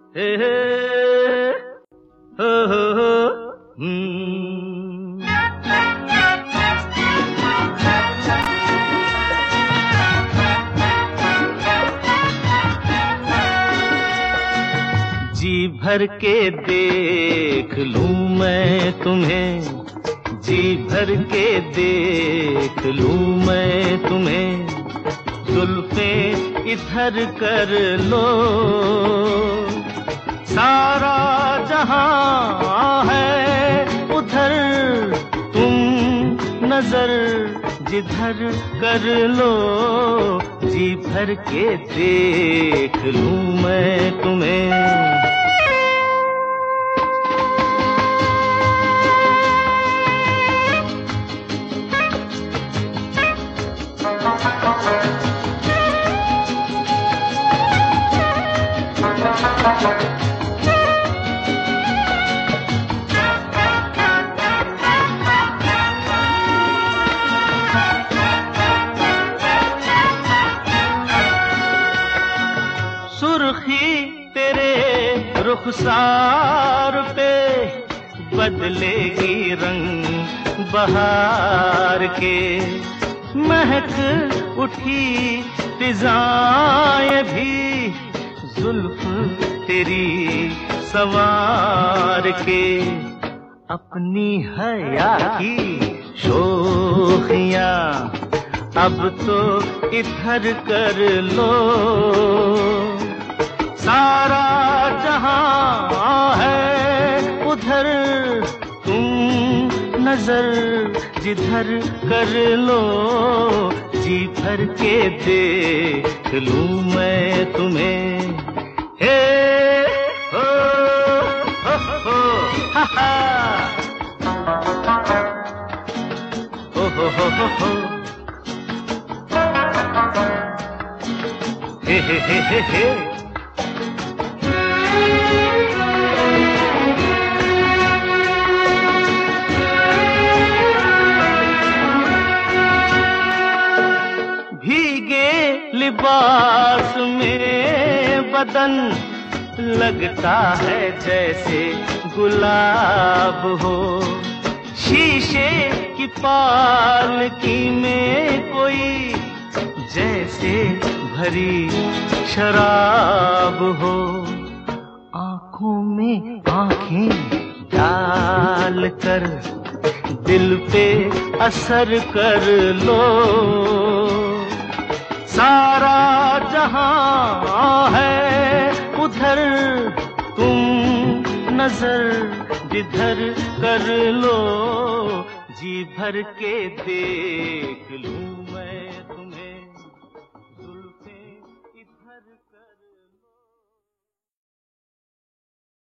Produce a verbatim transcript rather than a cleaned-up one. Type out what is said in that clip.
हे हे हो हो हो हम्म। जी भर के देख लूं मैं तुम्हें, जी भर के देख लूं मैं तुम्हें, जुल्फे इधर कर लो, सारा जहां है उधर, तुम नजर जिधर कर लो, जी भर के देख लूं मैं तुम्हें। सुर्खी तेरे रुखसार पे बदलेगी रंग बहार के, महक उठी फिजाएं भी जुल्फ तेरी सवार के, अपनी हया की शोखियां अब तो इधर कर लो, सारा जहां है उधर, तुम नजर जिधर कर लो, जी भर के देख लूं मैं तुम्हें। हे हो हो हो हा हा हो हो हो हो हो हे हे हे हे हे भीगे लिबास में बदन लगता है जैसे गुलाब हो, शीशे की पालकी में कोई जैसे भरी शराब हो, आंखों में आंखें डाल कर दिल पे असर कर लो, सारा जहां है उधर, तुम नजर जिधर कर लो, जी भर के देख लूं मैं तुम्हें।